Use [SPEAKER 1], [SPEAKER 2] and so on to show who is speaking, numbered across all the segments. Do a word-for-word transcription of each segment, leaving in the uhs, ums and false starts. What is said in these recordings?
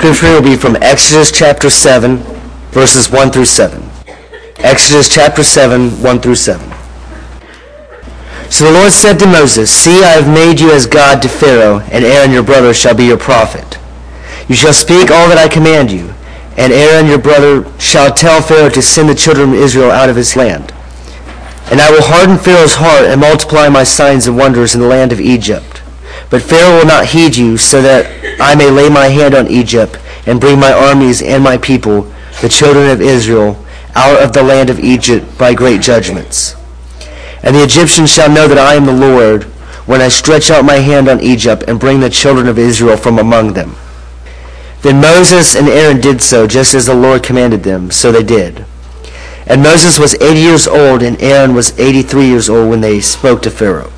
[SPEAKER 1] scripture will be from Exodus chapter seven, verses one through seven. Exodus chapter seven, one through seven. So the Lord said to Moses, See, I have made you as God to Pharaoh, and Aaron your brother shall be your prophet. You shall speak all that I command you, and Aaron your brother shall tell Pharaoh to send the children of Israel out of his land. And I will harden Pharaoh's heart and multiply my signs and wonders in the land of Egypt. But Pharaoh will not heed you, so that I may lay my hand on Egypt and bring my armies and my people, the children of Israel, out of the land of Egypt by great judgments. And the Egyptians shall know that I am the Lord, when I stretch out my hand on Egypt and bring the children of Israel from among them. Then Moses and Aaron did so, just as the Lord commanded them, so they did. And Moses was eighty years old, and Aaron was eighty-three years old when they spoke to Pharaoh.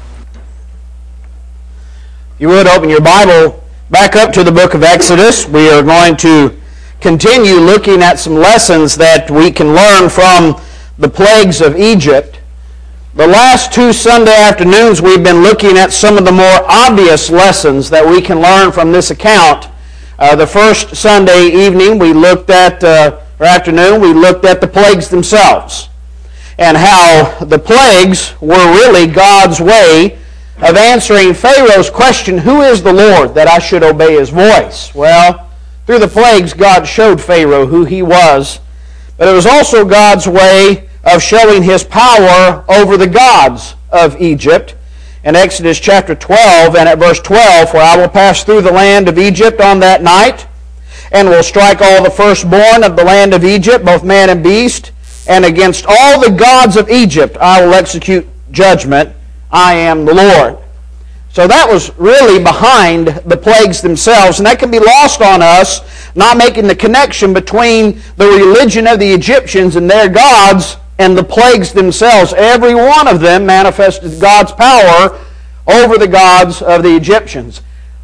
[SPEAKER 2] If you would open your Bible back up to the book of Exodus. We are going to continue looking at some lessons that we can learn from the plagues of Egypt. The last two Sunday afternoons we've been looking at some of the more obvious lessons that we can learn from this account. Uh, the first Sunday evening we looked at, uh, or afternoon, we looked at the plagues themselves and how the plagues were really God's way of answering Pharaoh's question, who is the Lord that I should obey his voice? Well, through the plagues, God showed Pharaoh who he was, but it was also God's way of showing his power over the gods of Egypt. In Exodus chapter twelve and at verse twelve, for I will pass through the land of Egypt on that night, and will strike all the firstborn of the land of Egypt, both man and beast, and against all the gods of Egypt I will execute judgment. I am the Lord. So that was really behind the plagues themselves, and that can be lost on us, not making the connection between the religion of the Egyptians and their gods and the plagues themselves. Every one of them manifested God's power over the gods of the Egyptians.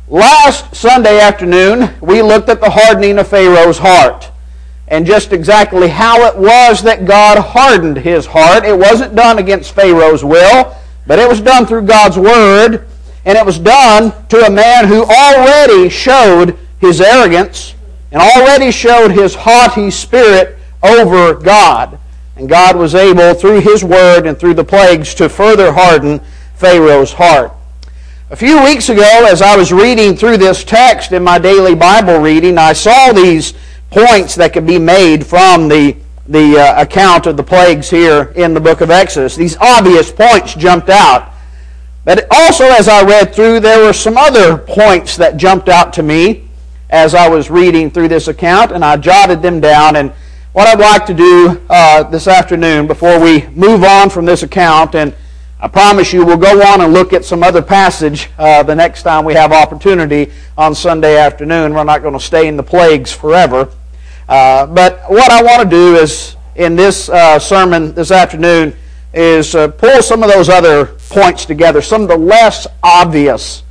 [SPEAKER 2] Last Sunday afternoon, we looked at the hardening of Pharaoh's heart, and just exactly how it was that God hardened his heart. It wasn't done against Pharaoh's will, but it was done through God's word, and it was done to a man who already showed his arrogance and already showed his haughty spirit over God. And God was able, through his word and through the plagues, to further harden Pharaoh's heart. A few weeks ago, as I was reading through this text in my daily Bible reading, I saw these points that could be made from the the uh, account of the plagues here in the book of Exodus. These obvious points jumped out. But also as I read through, there were some other points that jumped out to me as I was reading through this account, and I jotted them down. And what I'd like to do uh, this afternoon before we move on from this account, and I promise you we'll go on and look at some other passage uh, the next time we have opportunity on Sunday afternoon. We're not going to stay in the plagues forever. Uh, but what I want to do is, in this uh, sermon this afternoon, is uh, pull some of those other points together, some of the less obvious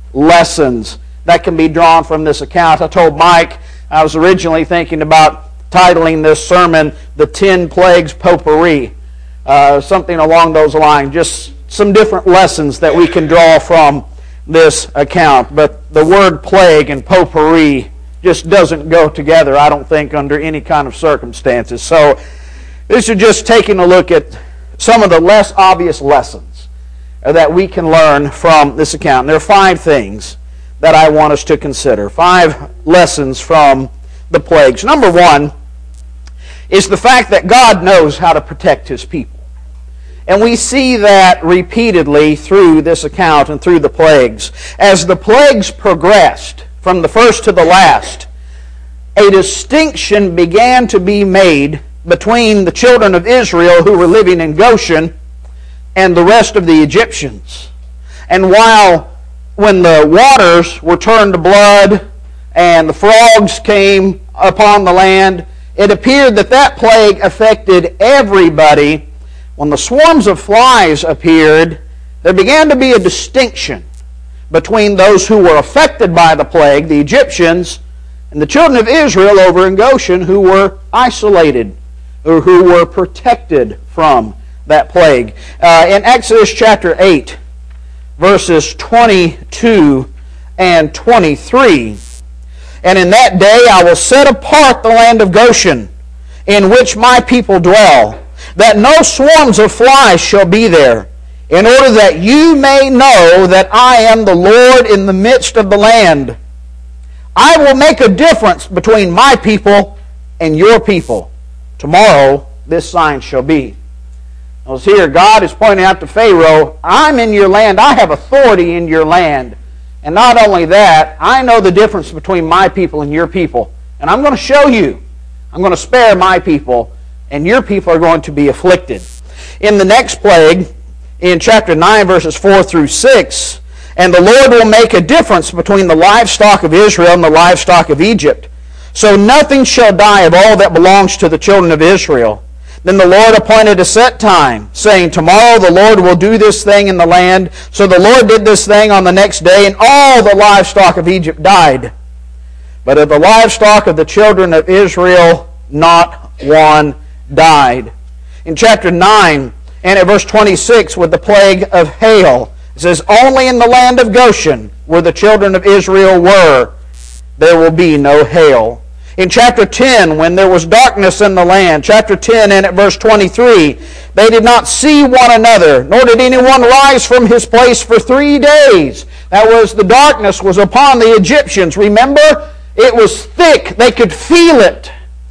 [SPEAKER 2] lessons that can be drawn from this account. I told Mike I was originally thinking about titling this sermon, The Ten Plagues Potpourri, uh, something along those lines, just some different lessons that we can draw from this account. But the word plague and potpourri just doesn't go together, I don't think, under any kind of circumstances. So this is just taking a look at some of the less obvious lessons that we can learn from this account. And there are five things that I want us to consider. Five lessons from the plagues. Number one is the fact that God knows how to protect his people. And we see that repeatedly through this account and through the plagues. As the plagues progressed, from the first to the last, a distinction began to be made between the children of Israel who were living in Goshen and the rest of the Egyptians. And while when the waters were turned to blood and the frogs came upon the land, it appeared that that plague affected everybody. When the swarms of flies appeared, there began to be a distinction between those who were affected by the plague, the Egyptians, and the children of Israel over in Goshen who were isolated, or who were protected from that plague. Uh, in Exodus chapter eight, verses twenty-two and twenty-three, And in that day I will set apart the land of Goshen, in which my people dwell, that no swarms of flies shall be there, in order that you may know that I am the Lord in the midst of the land. I will make a difference between my people and your people. Tomorrow this sign shall be. Notice here, God is pointing out to Pharaoh, I'm in your land. I have authority in your land. And not only that, I know the difference between my people and your people. And I'm going to show you. I'm going to spare my people, and your people are going to be afflicted. In the next plague, in chapter nine, verses four through six, and the Lord will make a difference between the livestock of Israel and the livestock of Egypt. So nothing shall die of all that belongs to the children of Israel. Then the Lord appointed a set time, saying, tomorrow the Lord will do this thing in the land. So the Lord did this thing on the next day, and all the livestock of Egypt died. But of the livestock of the children of Israel, not one died. In chapter nine, and at verse twenty-six, with the plague of hail, it says, only in the land of Goshen, where the children of Israel were, there will be no hail. In chapter ten, when there was darkness in the land, chapter ten and at verse twenty-three, they did not see one another, nor did anyone rise from his place for three days. That was, the darkness was upon the Egyptians. Remember, it was thick. They could feel it.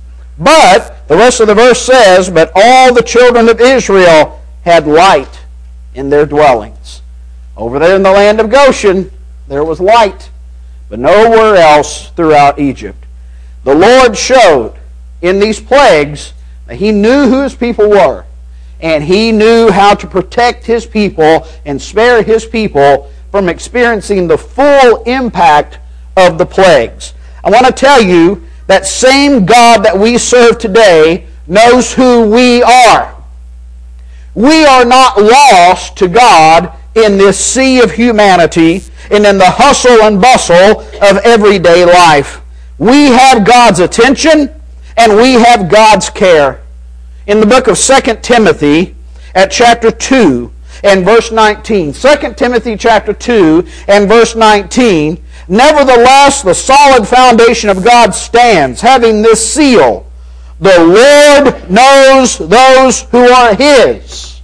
[SPEAKER 2] But, the rest of the verse says, but all the children of Israel had light in their dwellings. Over there in the land of Goshen, there was light, but nowhere else throughout Egypt. The Lord showed in these plagues that He knew who His people were, and He knew how to protect His people and spare His people from experiencing the full impact of the plagues. I want to tell you that same God that we serve today knows who we are. We are not lost to God in this sea of humanity and in the hustle and bustle of everyday life. We have God's attention and we have God's care. In the book of Second Timothy, at chapter two and verse nineteen, Second Timothy chapter two and verse nineteen, nevertheless the solid foundation of God stands, having this seal, the Lord knows those who are His.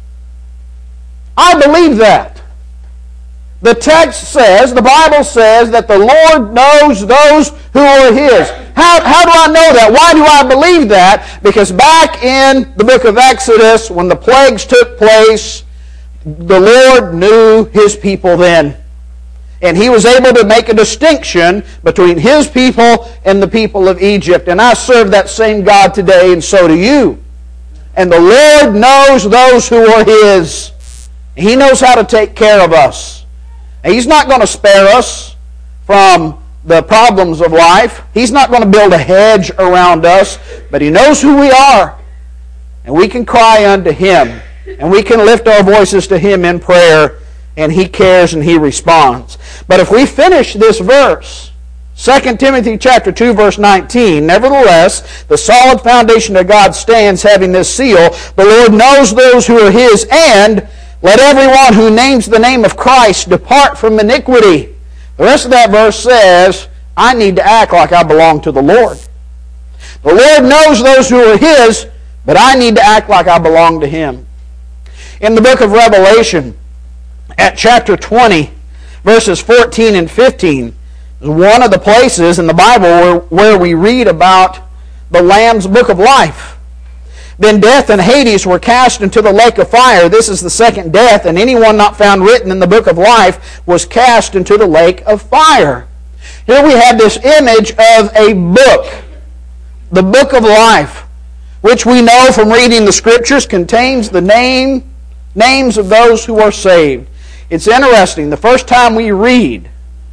[SPEAKER 2] I believe that. The text says, the Bible says, that the Lord knows those who are His. How, how do I know that? Why do I believe that? Because back in the book of Exodus, when the plagues took place, the Lord knew His people then. And He was able to make a distinction between His people and the people of Egypt. And I serve that same God today, and so do you. And the Lord knows those who are His. He knows how to take care of us. He's not going to spare us from the problems of life. He's not going to build a hedge around us, but He knows who we are. And we can cry unto Him, and we can lift our voices to Him in prayer, and He cares and He responds. But if we finish this verse, Second Timothy chapter two, verse nineteen, nevertheless, the solid foundation of God stands, having this seal, the Lord knows those who are His, and let everyone who names the name of Christ depart from iniquity. The rest of that verse says, I need to act like I belong to the Lord. The Lord knows those who are His, but I need to act like I belong to Him. In the book of Revelation, at chapter twenty, verses fourteen and fifteen, is one of the places in the Bible where, where we read about the Lamb's book of life. Then death and Hades were cast into the lake of fire. This is the second death, and anyone not found written in the book of life was cast into the lake of fire. Here we have this image of a book, the book of life, which we know from reading the Scriptures contains the name, names of those who are saved. It's interesting, the first time we read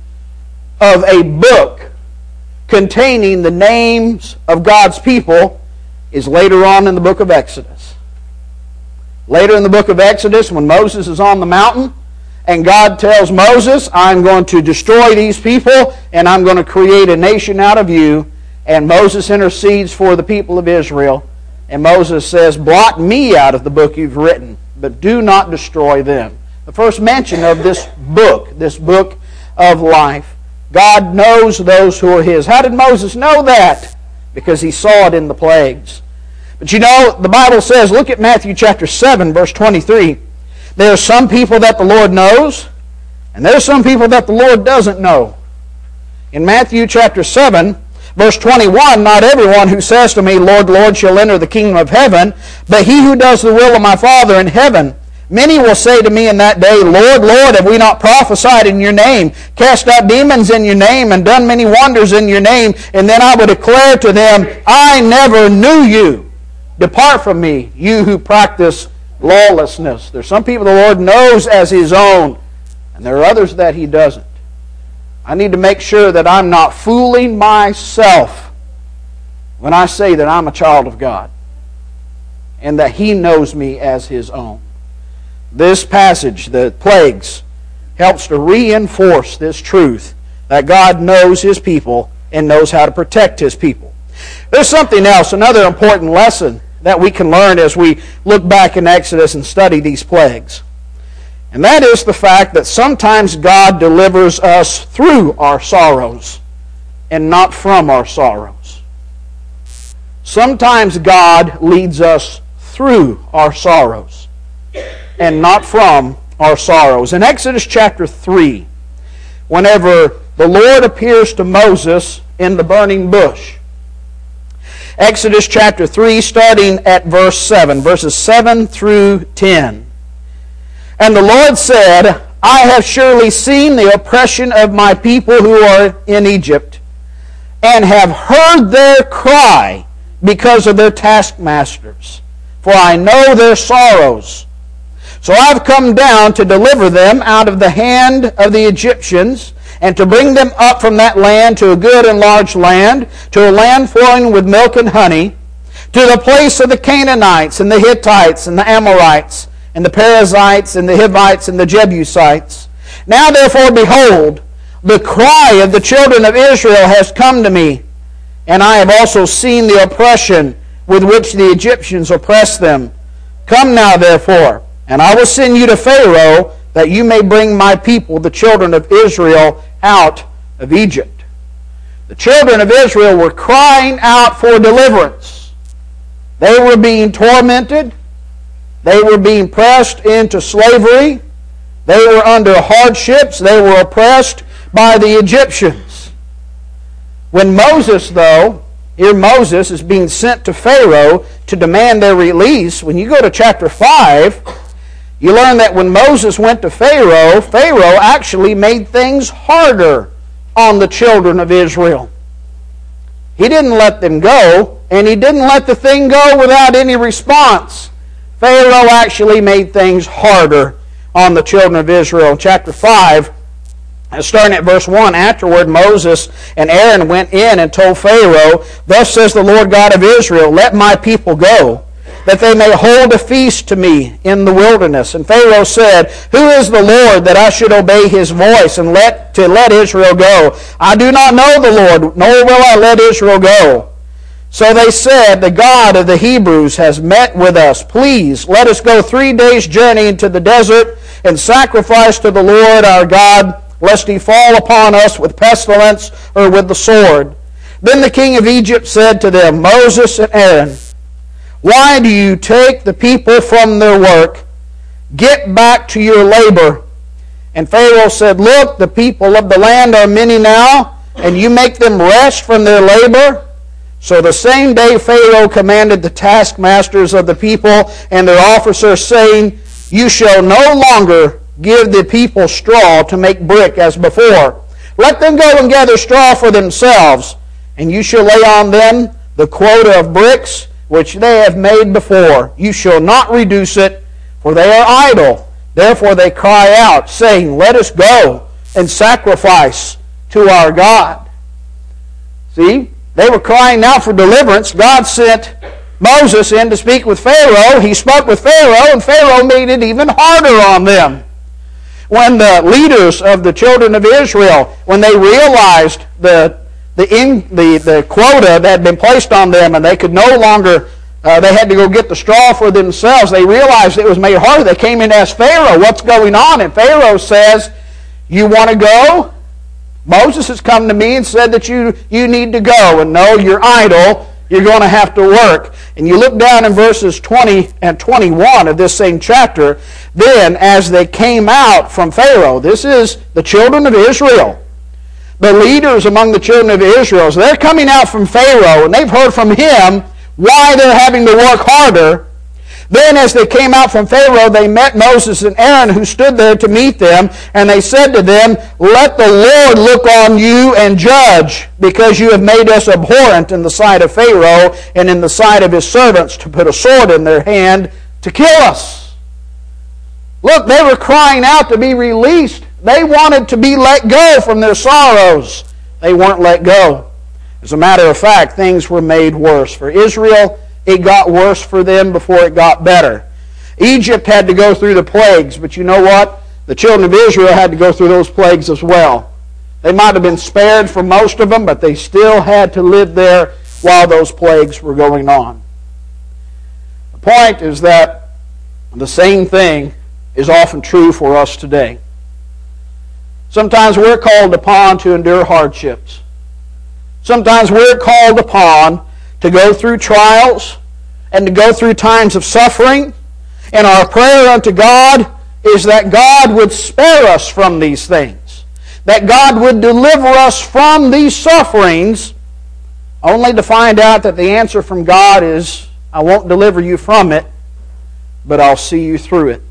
[SPEAKER 2] of a book containing the names of God's people is later on in the book of Exodus. Later in the book of Exodus, when Moses is on the mountain, and God tells Moses, I'm going to destroy these people, and I'm going to create a nation out of you. And Moses intercedes for the people of Israel. And Moses says, blot me out of the book you've written, but do not destroy them. The first mention of this book, this book of life. God knows those who are His. How did Moses know that? Because he saw it in the plagues. But you know, the Bible says, look at Matthew chapter seven, verse twenty-three. There are some people that the Lord knows, and there are some people that the Lord doesn't know. In Matthew chapter seven, verse twenty-one, not everyone who says to me, Lord, Lord, shall enter the kingdom of heaven, but he who does the will of my Father in heaven. Many will say to me in that day, Lord, Lord, have we not prophesied in your name, cast out demons in your name, and done many wonders in your name? And then I will declare to them, I never knew you. Depart from me, you who practice lawlessness. There's some people the Lord knows as His own, and there are others that He doesn't. I need to make sure that I'm not fooling myself when I say that I'm a child of God and that He knows me as His own. This passage, the plagues, helps to reinforce this truth that God knows His people and knows how to protect His people. There's something else, another important lesson that we can learn as we look back in Exodus and study these plagues. And that is the fact that sometimes God delivers us through our sorrows and not from our sorrows. Sometimes God leads us through our sorrows and not from our sorrows. In Exodus chapter three, whenever the Lord appears to Moses in the burning bush, Exodus chapter three, starting at verse seven, verses seven through ten. And the Lord said, I have surely seen the oppression of my people who are in Egypt, and have heard their cry because of their taskmasters, for I know their sorrows. So I've come down to deliver them out of the hand of the Egyptians, and to bring them up from that land to a good and large land, to a land flowing with milk and honey, to the place of the Canaanites and the Hittites and the Amorites, and the Perizzites and the Hivites and the Jebusites. Now therefore, behold, the cry of the children of Israel has come to me, and I have also seen the oppression with which the Egyptians oppress them. Come now therefore, and I will send you to Pharaoh, that you may bring my people, the children of Israel, out of Egypt. The children of Israel were crying out for deliverance. They were being tormented. They were being pressed into slavery. They were under hardships. They were oppressed by the Egyptians. When Moses, though, here Moses is being sent to Pharaoh to demand their release, when you go to chapter five, you learn that when Moses went to Pharaoh, Pharaoh actually made things harder on the children of Israel. He didn't let them go, and he didn't let the thing go without any response. Pharaoh actually made things harder on the children of Israel. Chapter five, starting at verse one, afterward Moses and Aaron went in and told Pharaoh, Thus says the Lord God of Israel, Let my people go, that they may hold a feast to me in the wilderness. And Pharaoh said, Who is the Lord that I should obey His voice and let to let Israel go? I do not know the Lord, nor will I let Israel go. So they said, The God of the Hebrews has met with us. Please, let us go three days' journey into the desert and sacrifice to the Lord our God, lest He fall upon us with pestilence or with the sword. Then the king of Egypt said to them, Moses and Aaron, Why do you take the people from their work? Get back to your labor. And Pharaoh said, Look, the people of the land are many now, and you make them rest from their labor. So the same day Pharaoh commanded the taskmasters of the people and their officers, saying, You shall no longer give the people straw to make brick as before. Let them go and gather straw for themselves, and you shall lay on them the quota of bricks which they have made before. You shall not reduce it, for they are idle. Therefore they cry out, saying, Let us go and sacrifice to our God. See, they were crying out for deliverance. God sent Moses in to speak with Pharaoh. He spoke with Pharaoh, and Pharaoh made it even harder on them. When the leaders of the children of Israel, when they realized the The, in, the the quota that had been placed on them, and they could no longer, uh, they had to go get the straw for themselves. They realized it was made harder. They came in and asked Pharaoh, what's going on? And Pharaoh says, you want to go? Moses has come to me and said that you, you need to go, and no, you're idle. You're going to have to work. And you look down in verses twenty and twenty-one of this same chapter. Then, as they came out from Pharaoh, this is the children of Israel, the leaders among the children of Israel. So they're coming out from Pharaoh, and they've heard from him why they're having to work harder. Then as they came out from Pharaoh, they met Moses and Aaron, who stood there to meet them, and they said to them, "Let the Lord look on you and judge, because you have made us abhorrent in the sight of Pharaoh and in the sight of his servants, to put a sword in their hand to kill us." Look, they were crying out to be released. They wanted to be let go from their sorrows. They weren't let go. As a matter of fact, things were made worse. For Israel, it got worse for them before it got better. Egypt had to go through the plagues, but you know what? The children of Israel had to go through those plagues as well. They might have been spared for most of them, but they still had to live there while those plagues were going on. The point is that the same thing is often true for us today. Sometimes we're called upon to endure hardships. Sometimes we're called upon to go through trials and to go through times of suffering. And our prayer unto God is that God would spare us from these things, that God would deliver us from these sufferings, only to find out that the answer from God is, "I won't deliver you from it, but I'll see you through it."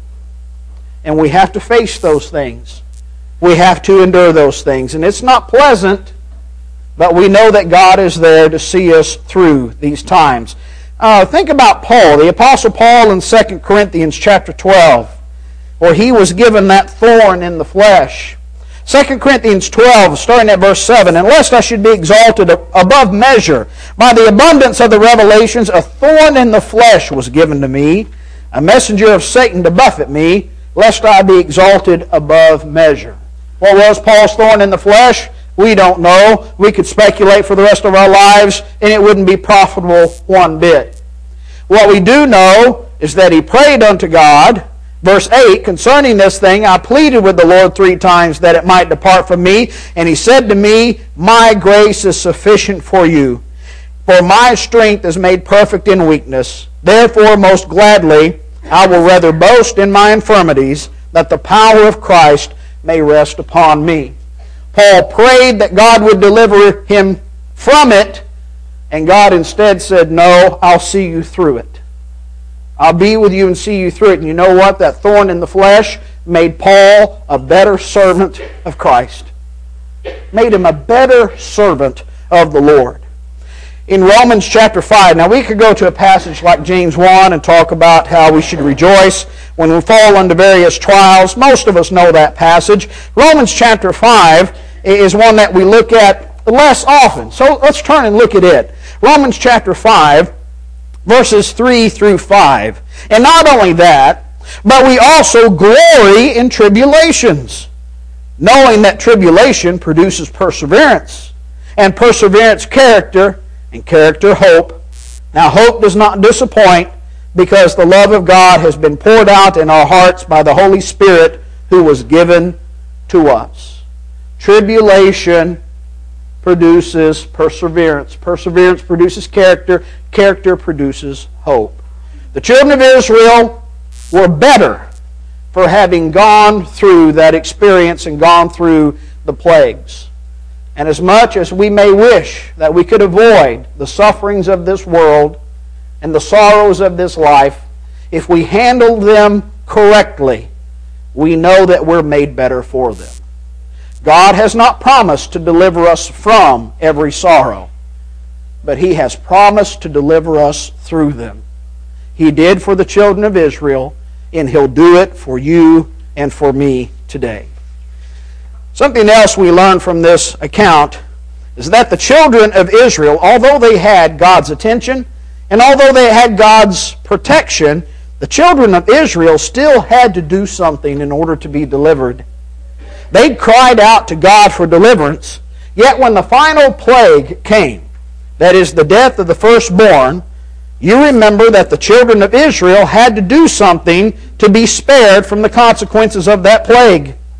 [SPEAKER 2] And we have to face those things. We have to endure those things. And it's not pleasant, but we know that God is there to see us through these times. Uh, think about Paul, the Apostle Paul in Second Corinthians chapter twelve, where he was given that thorn in the flesh. Second Corinthians twelve, starting at verse seven, "And lest I should be exalted above measure, by the abundance of the revelations, a thorn in the flesh was given to me, a messenger of Satan to buffet me, lest I be exalted above measure." What was Paul's thorn in the flesh? We don't know. We could speculate for the rest of our lives, and it wouldn't be profitable one bit. What we do know is that he prayed unto God. Verse eight, "Concerning this thing, I pleaded with the Lord three times that it might depart from me. And he said to me, My grace is sufficient for you, for my strength is made perfect in weakness. Therefore, most gladly, I will rather boast in my infirmities, that the power of Christ may rest upon me." Paul prayed that God would deliver him from it, and God instead said, "No, I'll see you through it. I'll be with you and see you through it." And you know what? That thorn in the flesh made Paul a better servant of Christ. Made him a better servant of the Lord. In Romans chapter five, now we could go to a passage like James one and talk about how we should rejoice when we fall under various trials. Most of us know that passage. Romans chapter five is one that we look at less often. So let's turn and look at it. Romans chapter five, verses three through five. "And not only that, but we also glory in tribulations, knowing that tribulation produces perseverance, and perseverance character, and character hope. Now hope does not disappoint, because the love of God has been poured out in our hearts by the Holy Spirit who was given to us." Tribulation produces perseverance. Perseverance produces character. Character produces hope. The children of Israel were better for having gone through that experience and gone through the plagues. And as much as we may wish that we could avoid the sufferings of this world and the sorrows of this life, if we handle them correctly, we know that we're made better for them. God has not promised to deliver us from every sorrow, but He has promised to deliver us through them. He did for the children of Israel, and He'll do it for you and for me today. Something else we learn from this account is that the children of Israel, although they had God's attention, and although they had God's protection, the children of Israel still had to do something in order to be delivered. They cried out to God for deliverance, yet when the final plague came, that is the death of the firstborn, you remember that the children of Israel had to do something to be spared from the consequences of that plague.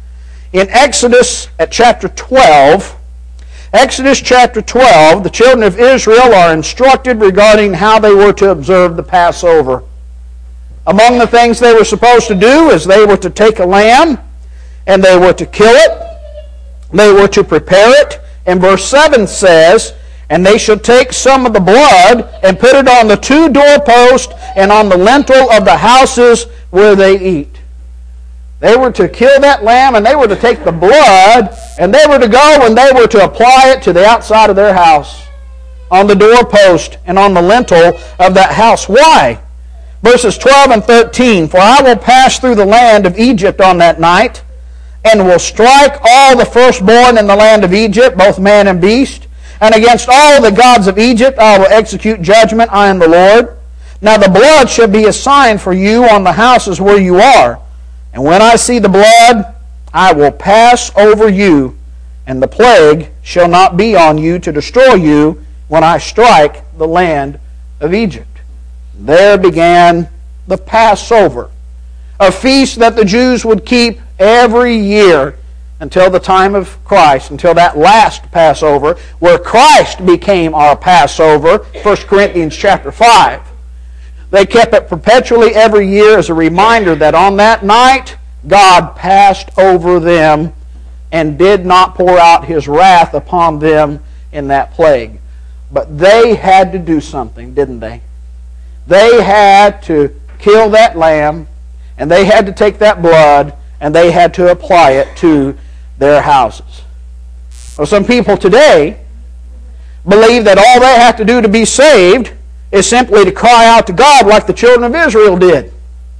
[SPEAKER 2] in Exodus at chapter twelve. Exodus chapter twelve, the children of Israel are instructed regarding how they were to observe the Passover. Among the things they were supposed to do is they were to take a lamb and they were to kill it. They were to prepare it. And verse seven says, "And they shall take some of the blood and put it on the two doorposts and on the lintel of the houses where they eat." They were to kill that lamb, and they were to take the blood, and they were to go and they were to apply it to the outside of their house, on the doorpost and on the lintel of that house. Why? Verses twelve and thirteen, "For I will pass through the land of Egypt on that night, and will strike all the firstborn in the land of Egypt, both man and beast. And against all the gods of Egypt I will execute judgment. I am the Lord. Now the blood shall be a sign for you on the houses where you are. And when I see the blood, I will pass over you, and the plague shall not be on you to destroy you when I strike the land of Egypt." There began the Passover, a feast that the Jews would keep every year until the time of Christ, until that last Passover, where Christ became our Passover, First Corinthians chapter five. They kept it perpetually every year as a reminder that on that night, God passed over them and did not pour out His wrath upon them in that plague. But they had to do something, didn't they? They had to kill that lamb, and they had to take that blood, and they had to apply it to their houses. Well, some people today believe that all they have to do to be saved is simply to cry out to God like the children of Israel did.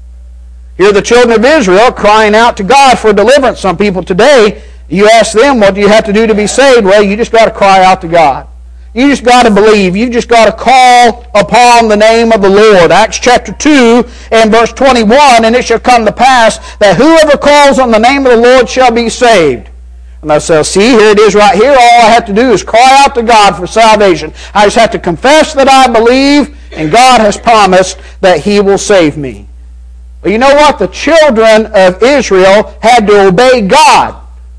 [SPEAKER 2] Here the children of Israel crying out to God for deliverance. Some people today, you ask them, what do you have to do to be saved? Well, you just got to cry out to God. You just got to believe. You just got to call upon the name of the Lord. Acts chapter two and verse twenty-one, "And it shall come to pass that whoever calls on the name of the Lord shall be saved." And I say, see, here it is right here. All I have to do is cry out to God for salvation. I just have to confess that I believe, and God has promised that He will save me. But you know what? The children of Israel had to obey God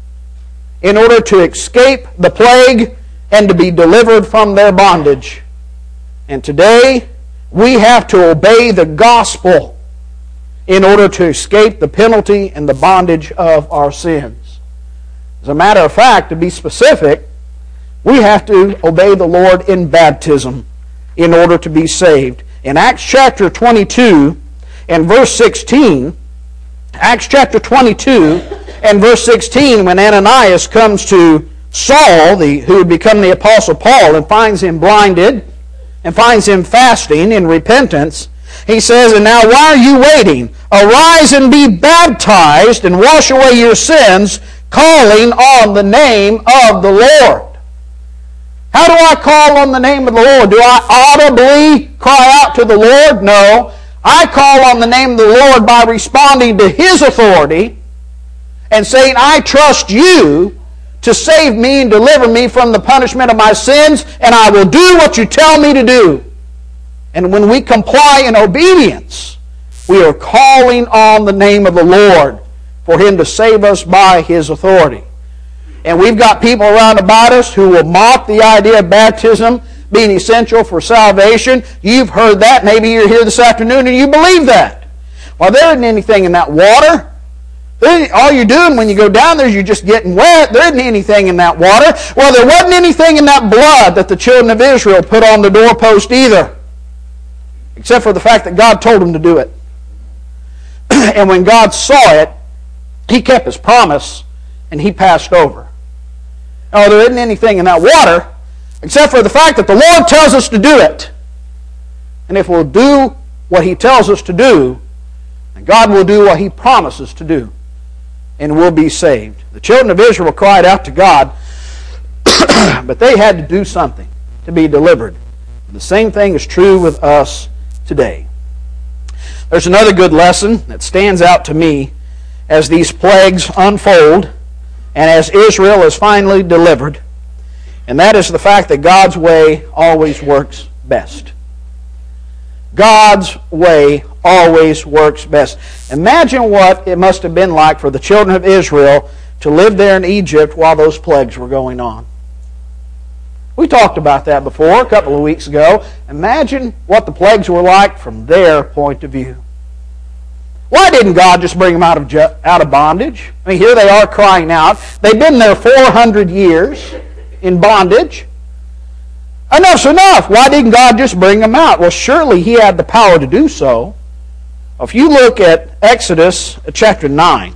[SPEAKER 2] in order to escape the plague and to be delivered from their bondage. And today, we have to obey the gospel in order to escape the penalty and the bondage of our sins. As a matter of fact, to be specific, we have to obey the Lord in baptism in order to be saved. In Acts chapter twenty-two and verse sixteen, Acts chapter twenty-two and verse sixteen, when Ananias comes to Saul, the, who had become the Apostle Paul, and finds him blinded, and finds him fasting in repentance, he says, "And now why are you waiting? Arise and be baptized, and wash away your sins, calling on the name of the Lord." How do I call on the name of the Lord? Do I audibly cry out to the Lord? No. I call on the name of the Lord by responding to His authority and saying, "I trust you to save me and deliver me from the punishment of my sins, and I will do what you tell me to do." And when we comply in obedience, we are calling on the name of the Lord for Him to save us by His authority. And we've got people around about us who will mock the idea of baptism being essential for salvation. You've heard that. Maybe you're here this afternoon and you believe that. Well, there isn't anything in that water. All you're doing when you go down there is you're just getting wet. There isn't anything in that water. Well, there wasn't anything in that blood that the children of Israel put on the doorpost either, except for the fact that God told them to do it. And when God saw it, He kept His promise, and He passed over. Oh, there isn't anything in that water, except for the fact that the Lord tells us to do it. And if we'll do what He tells us to do, then God will do what He promises to do, and we'll be saved. The children of Israel cried out to God, but they had to do something to be delivered. And the same thing is true with us today. There's another good lesson that stands out to me as these plagues unfold and as Israel is finally delivered, and that is the fact that God's way always works best. God's way always works best. Imagine what it must have been like for the children of Israel to live there in Egypt while those plagues were going on. We talked about that before a couple of weeks ago. Imagine what the plagues were like from their point of view. Why didn't God just bring them out of ju- out of bondage? I mean, here they are crying out. They've been there four hundred years in bondage. Enough's enough. Why didn't God just bring them out? Well, surely He had the power to do so. If you look at Exodus chapter nine,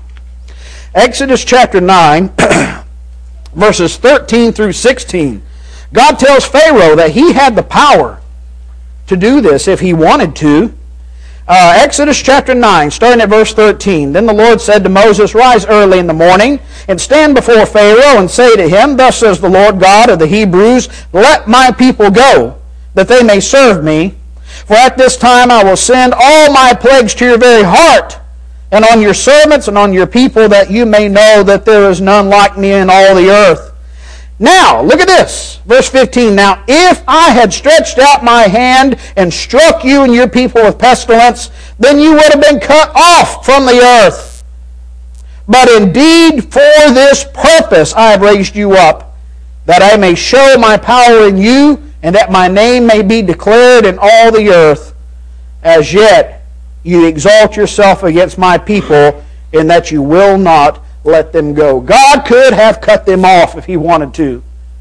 [SPEAKER 2] Exodus chapter nine, verses thirteen through sixteen, God tells Pharaoh that he had the power to do this if he wanted to. Uh, Exodus chapter nine, starting at verse thirteen. Then the Lord said to Moses, "Rise early in the morning, and stand before Pharaoh, and say to him, Thus says the Lord God of the Hebrews, Let my people go, that they may serve me. For at this time I will send all my plagues to your very heart, and on your servants and on your people, that you may know that there is none like me in all the earth. Now, look at this, verse fifteen. Now, if I had stretched out my hand and struck you and your people with pestilence, then you would have been cut off from the earth. But indeed, for this purpose I have raised you up, that I may show my power in you, and that my name may be declared in all the earth. As yet, you exalt yourself against my people, in that you will not let them go." God could have cut them off if He wanted to.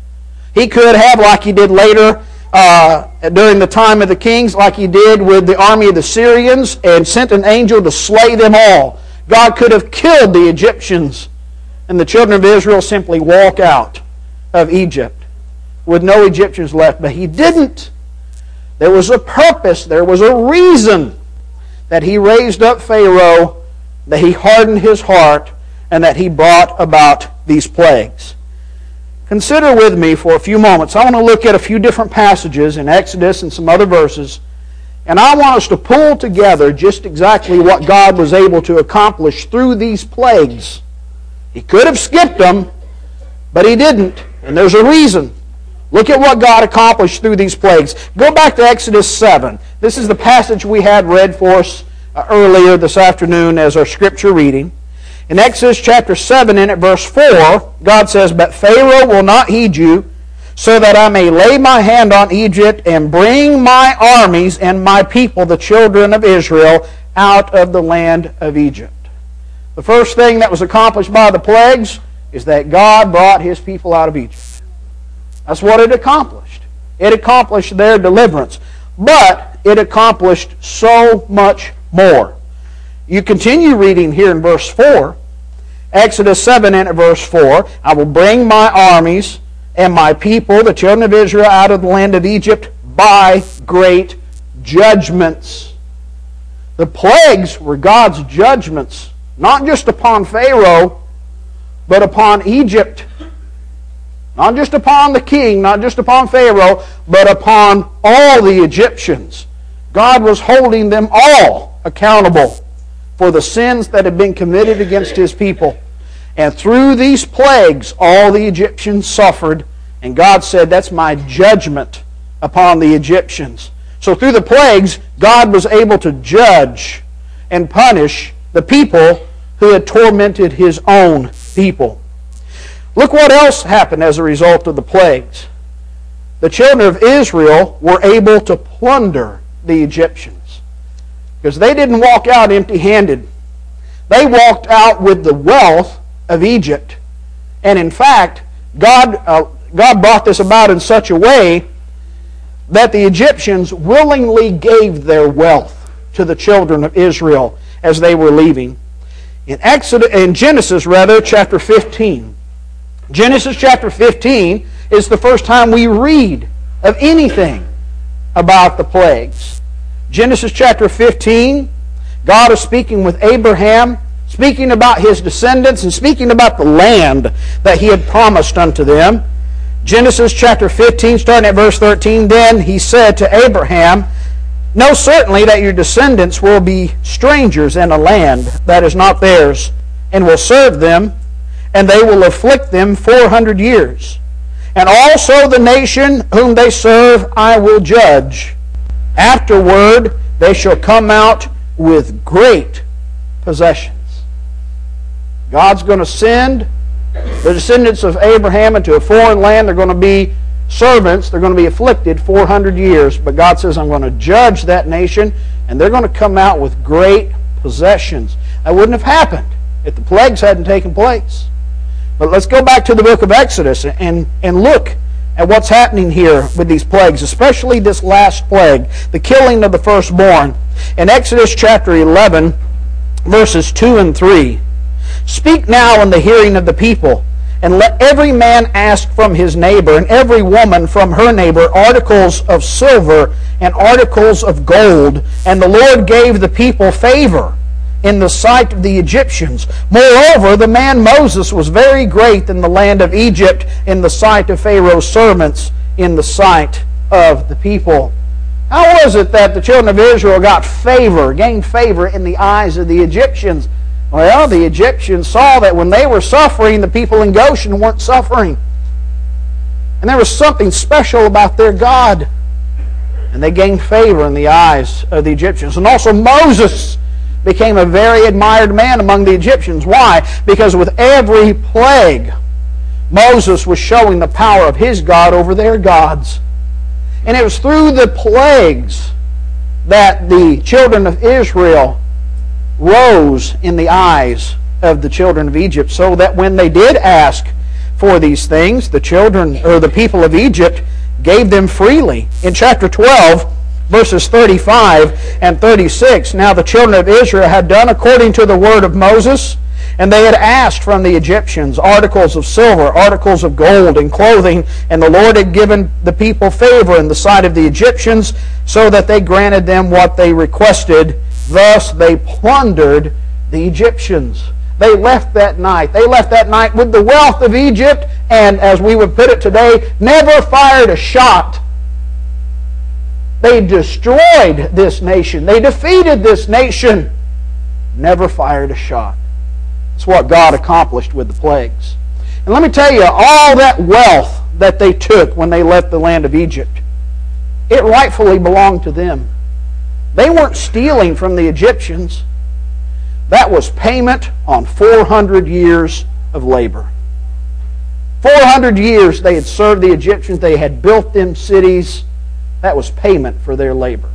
[SPEAKER 2] He could have, like He did later uh, during the time of the kings, like He did with the army of the Syrians, and sent an angel to slay them all. God could have killed the Egyptians, and the children of Israel simply walk out of Egypt with no Egyptians left. But He didn't. There was a purpose, there was a reason that He raised up Pharaoh, that He hardened his heart, and that He brought about these plagues. Consider with me for a few moments. I want to look at a few different passages in Exodus and some other verses, and I want us to pull together just exactly what God was able to accomplish through these plagues. He could have skipped them, but He didn't, and there's a reason. Look at what God accomplished through these plagues. Go back to Exodus seven. This is the passage we had read for us earlier this afternoon as our scripture reading. In Exodus chapter seven, and at verse four, God says, "But Pharaoh will not heed you, so that I may lay my hand on Egypt and bring my armies and my people, the children of Israel, out of the land of Egypt." The first thing that was accomplished by the plagues is that God brought His people out of Egypt. That's what it accomplished. It accomplished their deliverance. But it accomplished so much more. You continue reading here in verse four. Exodus seven and at verse four. "I will bring my armies and my people, the children of Israel, out of the land of Egypt by great judgments." The plagues were God's judgments, not just upon Pharaoh, but upon Egypt. Not just upon the king, not just upon Pharaoh, but upon all the Egyptians. God was holding them all accountable for the sins that had been committed against His people. And through these plagues, all the Egyptians suffered. And God said, "That's my judgment upon the Egyptians." So through the plagues, God was able to judge and punish the people who had tormented His own people. Look what else happened as a result of the plagues. The children of Israel were able to plunder the Egyptians, because they didn't walk out empty-handed. They walked out with the wealth of Egypt. And in fact, God, uh, God brought this about in such a way that the Egyptians willingly gave their wealth to the children of Israel as they were leaving. In Exodus, in Genesis rather, chapter fifteen. Genesis chapter fifteen is the first time we read of anything about the plagues. Genesis chapter fifteen, God is speaking with Abraham, speaking about his descendants, and speaking about the land that He had promised unto them. Genesis chapter fifteen, starting at verse thirteen, "Then He said to Abraham, Know certainly that your descendants will be strangers in a land that is not theirs, and will serve them, and they will afflict them four hundred years. And also the nation whom they serve I will judge. Afterward they shall come out with great possessions." God's going to send The descendants of Abraham into a foreign land, they're going to be servants. They're going to be afflicted four hundred years. But God says, I'm going to judge that nation, and they're going to come out with great possessions. That wouldn't have happened if the plagues hadn't taken place. But let's go back to the book of Exodus and, and look at what's happening here with these plagues, especially this last plague, the killing of the firstborn. In Exodus chapter eleven, verses two and three, speak now in the hearing of the people, and let every man ask from his neighbor, and every woman from her neighbor, articles of silver and articles of gold. And the Lord gave the people favor in the sight of the Egyptians. Moreover, the man Moses was very great in the land of Egypt, in the sight of Pharaoh's servants, in the sight of the people. How was it that the children of Israel got favor, gained favor in the eyes of the Egyptians? Well, the Egyptians saw that when they were suffering, the people in Goshen weren't suffering. And there was something special about their God. And they gained favor in the eyes of the Egyptians. And also Moses became a very admired man among the Egyptians. Why? Because with every plague, Moses was showing the power of his God over their gods. And it was through the plagues that the children of Israel rose in the eyes of the children of Egypt, so that when they did ask for these things, the children or the people of Egypt gave them freely. In chapter twelve, verses thirty-five and thirty-six, now the children of Israel had done according to the word of Moses, and they had asked from the Egyptians articles of silver, articles of gold, and clothing, and the Lord had given the people favor in the sight of the Egyptians, so that they granted them what they requested. Thus they plundered the Egyptians. They left that night. They left that night with the wealth of Egypt, and as we would put it today, never fired a shot. They destroyed this nation. They defeated this nation. Never fired a shot. That's what God accomplished with the plagues. And let me tell you, all that wealth that they took when they left the land of Egypt, it rightfully belonged to them. They weren't stealing from the Egyptians. That was payment on four hundred years of labor. four hundred years they had served the Egyptians. They had built them cities. That was payment for their labor.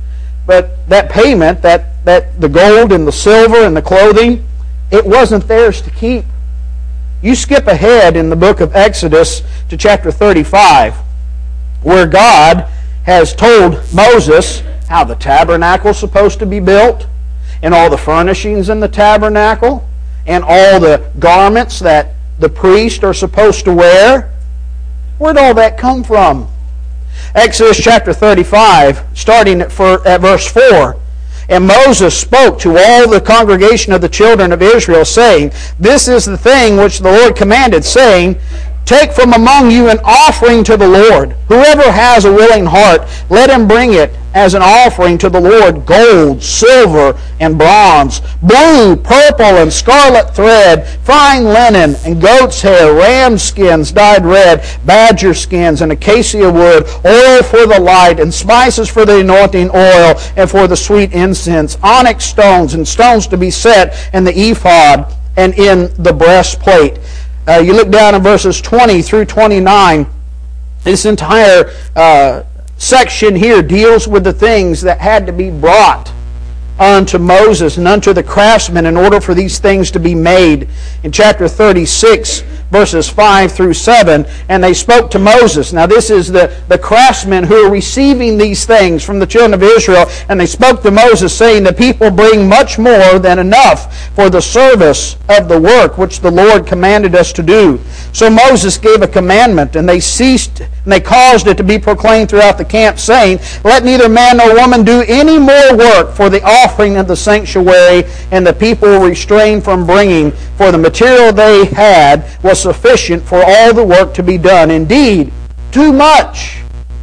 [SPEAKER 2] But that payment, that, that the gold and the silver and the clothing, it wasn't theirs to keep. You skip ahead in the book of Exodus to chapter thirty-five, where God has told Moses how the tabernacle is supposed to be built, and all the furnishings in the tabernacle, and all the garments that the priests are supposed to wear. Where'd all that come from? Exodus chapter thirty-five, starting at, for, at verse four. And Moses spoke to all the congregation of the children of Israel, saying, This is the thing which the Lord commanded, saying, Take from among you an offering to the Lord. Whoever has a willing heart, let him bring it as an offering to the Lord, gold, silver, and bronze, blue, purple, and scarlet thread, fine linen, and goat's hair, ram skins dyed red, badger skins, and acacia wood, oil for the light, and spices for the anointing oil, and for the sweet incense, onyx stones, and stones to be set in the ephod and in the breastplate. Uh, you look down in verses twenty through twenty-nine. This entire uh, section here deals with the things that had to be brought unto Moses and unto the craftsmen in order for these things to be made. In chapter thirty-six, verses five through seven, and they spoke to Moses. Now this is the, the craftsmen who are receiving these things from the children of Israel, and they spoke to Moses, saying, The people bring much more than enough for the service of the work which the Lord commanded us to do. So Moses gave a commandment, and they ceased, and they caused it to be proclaimed throughout the camp, saying, Let neither man nor woman do any more work for the offering of the sanctuary, and the people restrained from bringing, for the material they had was sufficient for all the work to be done. Indeed, too much.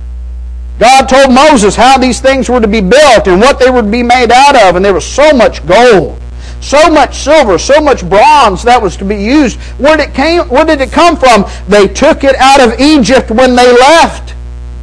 [SPEAKER 2] God told Moses how these things were to be built and what they were to be made out of, and there was so much gold, so much silver, so much bronze that was to be used. Where did it came, where did it come from? They took it out of Egypt when they left.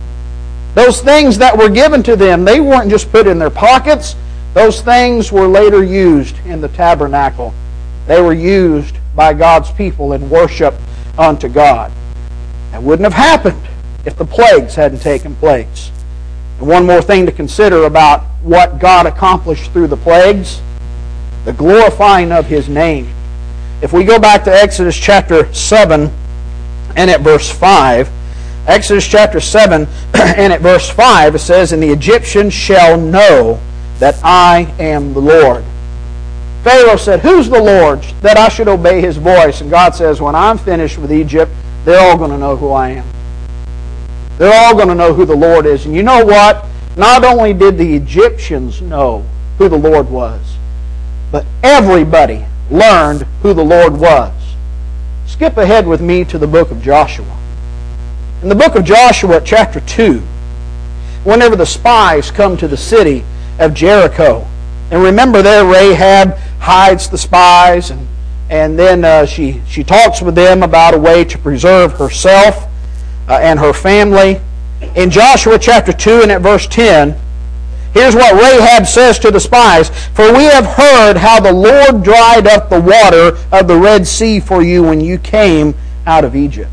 [SPEAKER 2] Those things that were given to them, they weren't just put in their pockets. Those things were later used in the tabernacle. They were used by God's people in worship unto God. That wouldn't have happened if the plagues hadn't taken place. And one more thing to consider about what God accomplished through the plagues: the glorifying of His name. If we go back to Exodus chapter seven and at verse five, Exodus chapter seven and at verse five, it says, "And the Egyptians shall know that I am the Lord." Pharaoh said, "Who's the Lord that I should obey His voice?" And God says, "When I'm finished with Egypt, they're all going to know who I am. They're all going to know who the Lord is." And you know what? Not only did the Egyptians know who the Lord was, but everybody learned who the Lord was. Skip ahead with me to the book of Joshua. In the book of Joshua, chapter two, whenever the spies come to the city of Jericho, and remember there Rahab hides the spies, and, and then uh, she, she talks with them about a way to preserve herself uh, and her family. In Joshua chapter two and at verse ten, here's what Rahab says to the spies: "For we have heard how the Lord dried up the water of the Red Sea for you when you came out of Egypt."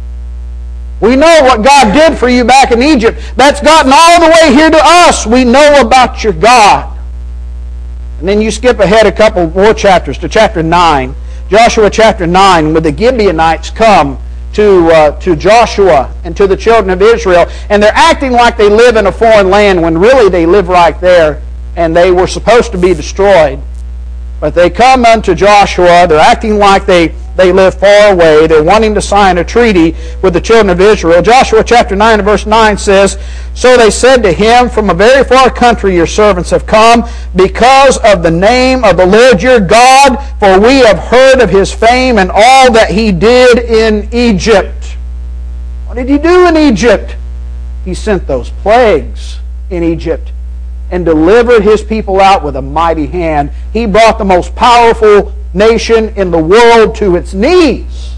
[SPEAKER 2] We know what God did for you back in Egypt. That's gotten all the way here to us. We know about your God. And then you skip ahead a couple more chapters to chapter nine. Joshua chapter nine, where the Gibeonites come to, uh, to Joshua and to the children of Israel, and they're acting like they live in a foreign land when really they live right there, and they were supposed to be destroyed. But they come unto Joshua, they're acting like they, they live far away, they're wanting to sign a treaty with the children of Israel. Joshua chapter nine and verse nine says, "So they said to him, From a very far country your servants have come, because of the name of the Lord your God, for we have heard of His fame and all that He did in Egypt." What did He do in Egypt? He sent those plagues in Egypt and delivered His people out with a mighty hand. He brought the most powerful nation in the world to its knees.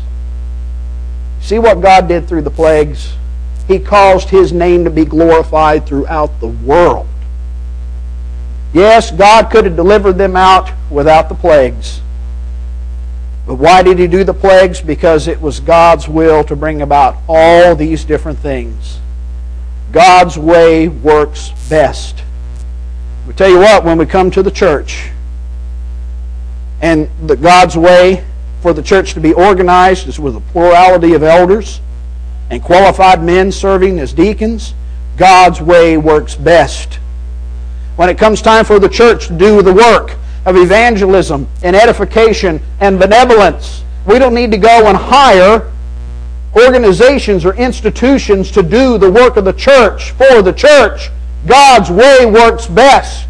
[SPEAKER 2] See what God did through the plagues? He caused His name to be glorified throughout the world. Yes, God could have delivered them out without the plagues. But why did He do the plagues? Because it was God's will to bring about all these different things. God's way works best. We tell you what, when we come to the church, and the God's way for the church to be organized is with a plurality of elders and qualified men serving as deacons, God's way works best. When it comes time for the church to do the work of evangelism and edification and benevolence, we don't need to go and hire organizations or institutions to do the work of the church for the church. God's way works best.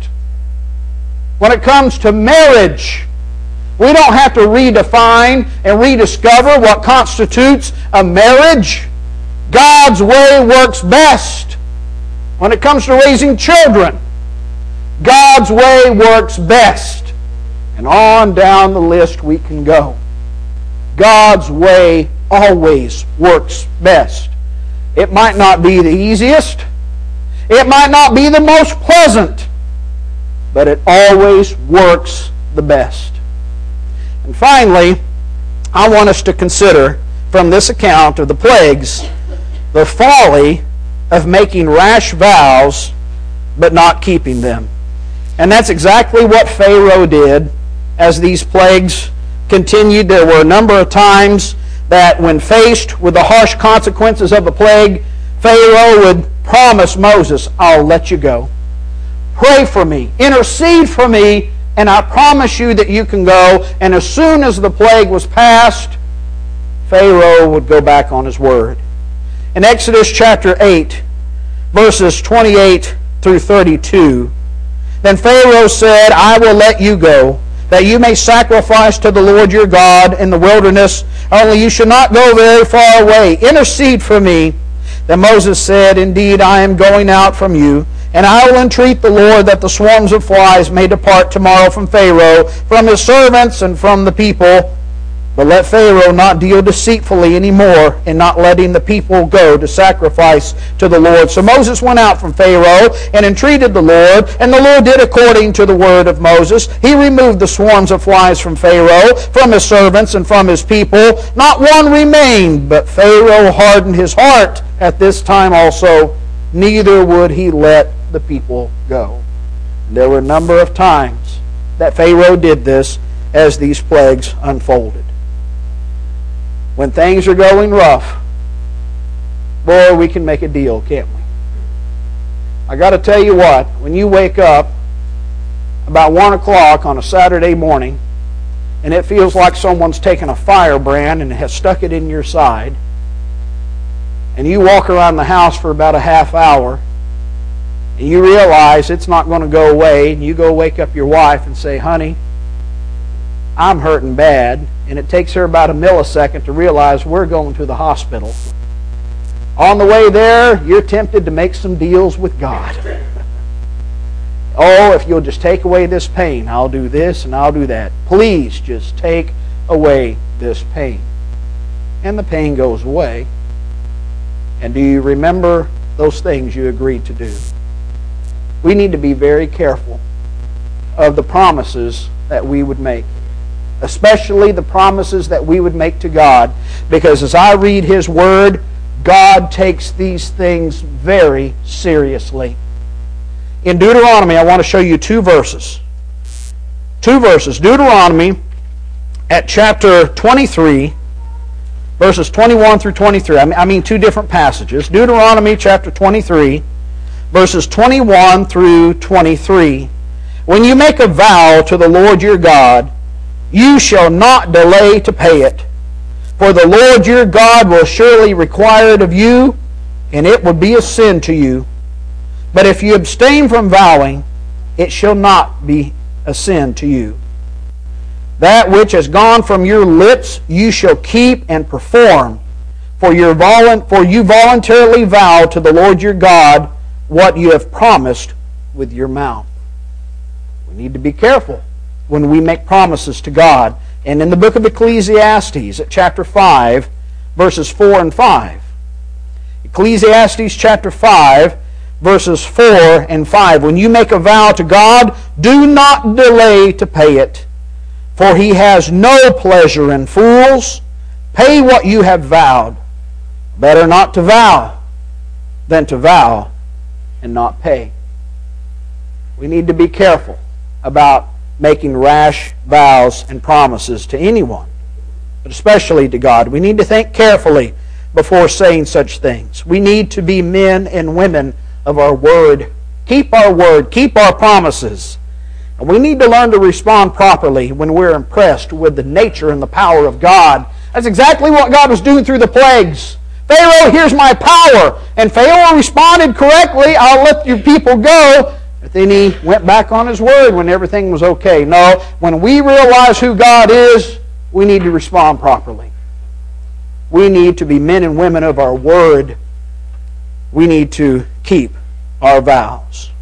[SPEAKER 2] When it comes to marriage, we don't have to redefine and rediscover what constitutes a marriage. God's way works best. When it comes to raising children, God's way works best. And on down the list we can go. God's way always works best. It might not be the easiest. It might not be the most pleasant, but it always works the best. And finally, I want us to consider from this account of the plagues the folly of making rash vows but not keeping them. And that's exactly what Pharaoh did as these plagues continued. There were a number of times that when faced with the harsh consequences of the plague, Pharaoh would promise Moses, "I'll let you go. Pray for me. Intercede for me, and I promise you that you can go." And as soon as the plague was passed, Pharaoh would go back on his word. In Exodus chapter eight, verses twenty-eight through thirty-two, "Then Pharaoh said, I will let you go, that you may sacrifice to the Lord your God in the wilderness, only you should not go very far away. Intercede for me." Then Moses said, "Indeed, I am going out from you, and I will entreat the Lord that the swarms of flies may depart tomorrow from Pharaoh, from his servants, and from the people." But let Pharaoh not deal deceitfully anymore in not letting the people go to sacrifice to the Lord. So Moses went out from Pharaoh and entreated the Lord, and the Lord did according to the word of Moses. He removed the swarms of flies from Pharaoh, from his servants, and from his people. Not one remained, but Pharaoh hardened his heart at this time also, neither would he let the people go. And there were a number of times that Pharaoh did this as these plagues unfolded. When things are going rough, boy, we can make a deal, can't we? I got to tell you what, when you wake up about one o'clock on a Saturday morning and it feels like someone's taken a firebrand and has stuck it in your side, and you walk around the house for about a half hour and you realize it's not going to go away, and you go wake up your wife and say, honey, I'm hurting bad, and it takes her about a millisecond to realize we're going to the hospital. On the way there, you're tempted to make some deals with God. Oh, if you'll just take away this pain, I'll do this and I'll do that. Please just take away this pain. And the pain goes away. And do you remember those things you agreed to do? We need to be very careful of the promises that we would make, especially the promises that we would make to God, because as I read His Word, God takes these things very seriously. In Deuteronomy, I want to show you two verses. Two verses. Deuteronomy at chapter twenty-three, verses twenty-one through twenty-three. I mean two different passages. Deuteronomy chapter twenty-three, verses twenty-one through twenty-three. When you make a vow to the Lord your God, you shall not delay to pay it. For the Lord your God will surely require it of you, and it will be a sin to you. But if you abstain from vowing, it shall not be a sin to you. That which has gone from your lips you shall keep and perform, for, your volu- for you voluntarily vow to the Lord your God what you have promised with your mouth. We need to be careful when we make promises to God. And in the book of Ecclesiastes, at chapter five, verses four and five. Ecclesiastes chapter five, verses four and five. When you make a vow to God, do not delay to pay it, for He has no pleasure in fools. Pay what you have vowed. Better not to vow than to vow and not pay. We need to be careful about making rash vows and promises to anyone, but especially to God. We need to think carefully before saying such things. We need to be men and women of our word. Keep our word. Keep our promises. And we need to learn to respond properly when we're impressed with the nature and the power of God. That's exactly what God was doing through the plagues. Pharaoh, here's my power. And Pharaoh responded correctly, I'll let your people go. But then he went back on his word when everything was okay. No, when we realize who God is, we need to respond properly. We need to be men and women of our word. We need to keep our vows.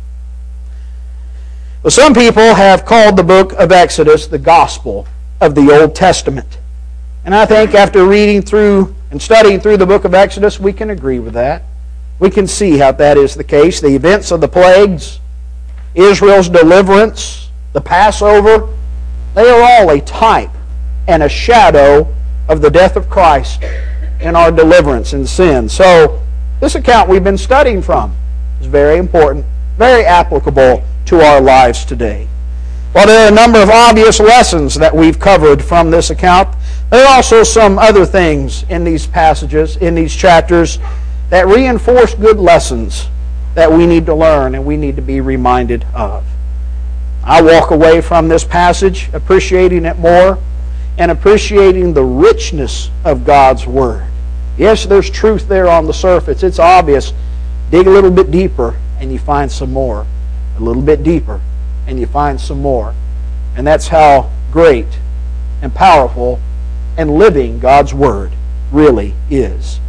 [SPEAKER 2] Well, some people have called the book of Exodus the gospel of the Old Testament. And I think after reading through and studying through the book of Exodus, we can agree with that. We can see how that is the case. The events of the plagues, Israel's deliverance, the Passover, they are all a type and a shadow of the death of Christ and our deliverance in sin. So, this account we've been studying from is very important, very applicable to our lives today. While there are a number of obvious lessons that we've covered from this account, there are also some other things in these passages, in these chapters, that reinforce good lessons that we need to learn and we need to be reminded of. I walk away from this passage appreciating it more and appreciating the richness of God's Word. Yes, there's truth there on the surface. It's obvious. Dig a little bit deeper and you find some more. A little bit deeper and you find some more. And that's how great and powerful and living God's Word really is.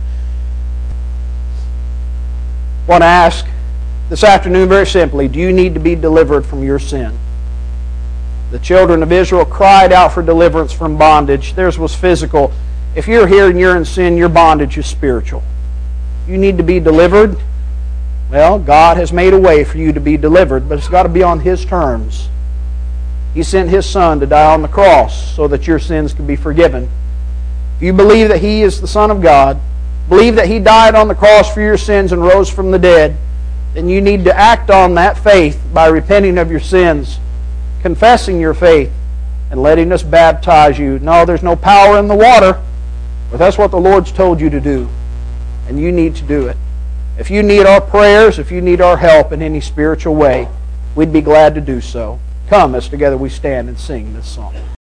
[SPEAKER 2] I want to ask this afternoon very simply, do you need to be delivered from your sin? The children of Israel cried out for deliverance from bondage. Theirs was physical. If you're here and you're in sin, your bondage is spiritual. You need to be delivered. Well, God has made a way for you to be delivered, but it's got to be on His terms. He sent His Son to die on the cross so that your sins could be forgiven. If you believe that He is the Son of God, believe that He died on the cross for your sins and rose from the dead, then you need to act on that faith by repenting of your sins, confessing your faith, and letting us baptize you. No, there's no power in the water, but that's what the Lord's told you to do, and you need to do it. If you need our prayers, if you need our help in any spiritual way, we'd be glad to do so. Come as together we stand and sing this song.